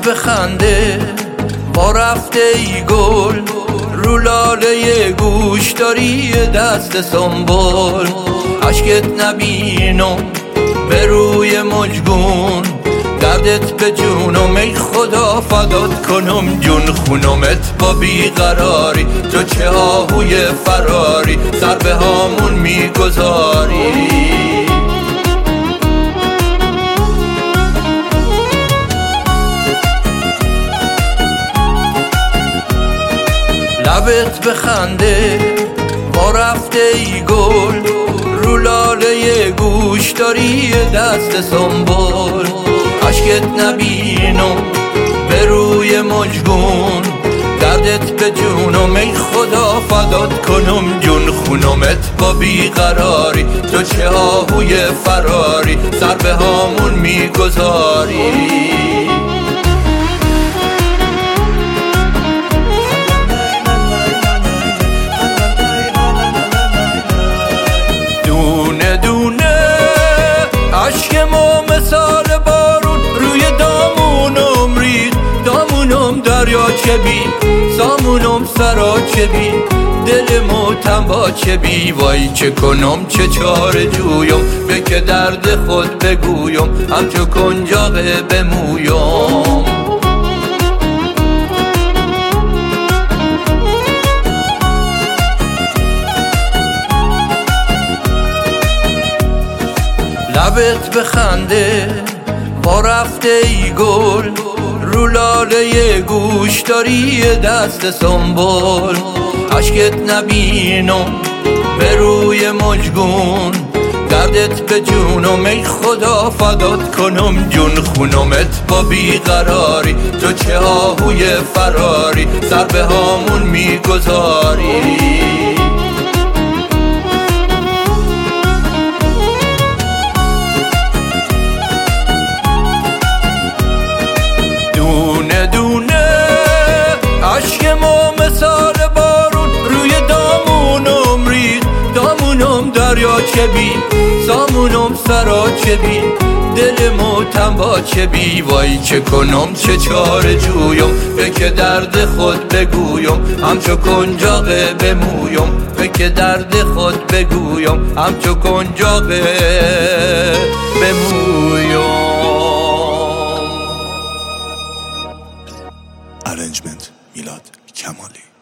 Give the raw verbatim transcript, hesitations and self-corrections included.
بخنده با رفته ای گل، رو لاله گوش داری دست سنبل. عشقت نبینم به روی مجگون، دردت به جونم ای خدا فدات کنم جون خونمت با بیقراری. تو چه آهوی فراری سر به هامون میگذاری. لبت بخنده با رفته ای گل، رو لاله گوش داری دست سنبل. عشقت نبینم به روی مجگون، دردت به جونم ای خدا فدات کنم جون خونمت با بیقراری. تو چه آهوی فراری سر به هامون میگذاری. عشق ما مثال بارون روی دامونم رید، دامونم دریاچه بی، سامونم سراچه بی، دل موتم با چه بی. وای چه کنم چه چاره جویم، به که درد خود بگویم همچو کنجاقه بمویم. لبت بخنده با رفته ای گل، رو لاله گوش داری دست سنبل. عشقت نبینم به روی مجگون، دردت به جونم ای خدا فدات کنم جون خونمت با بیقراری. تو چه آهوی فراری سر به هامون میگذاری. عشق ما مثال بارون روی دامونم رید، دامونم دریاچه بی، سامونم سراچه بی، دل موتم با چه بی. وای چه کنم چه چاره جویم، به که درد خود بگویم همچو کنجاقه بمویم. به که درد خود بگویم همچو کنجاقه بمویم. Arrangement میلاد کمالی.